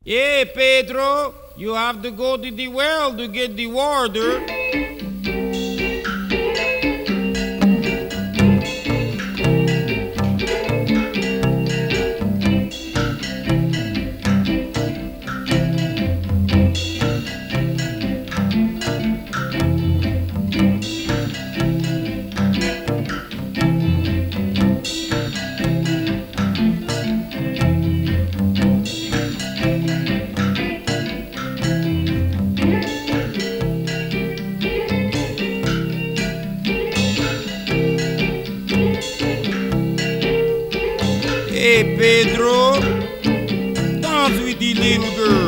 Hey, Pedro, you have to go to the well to get the water. Hey, Pedro, dance with the little girl.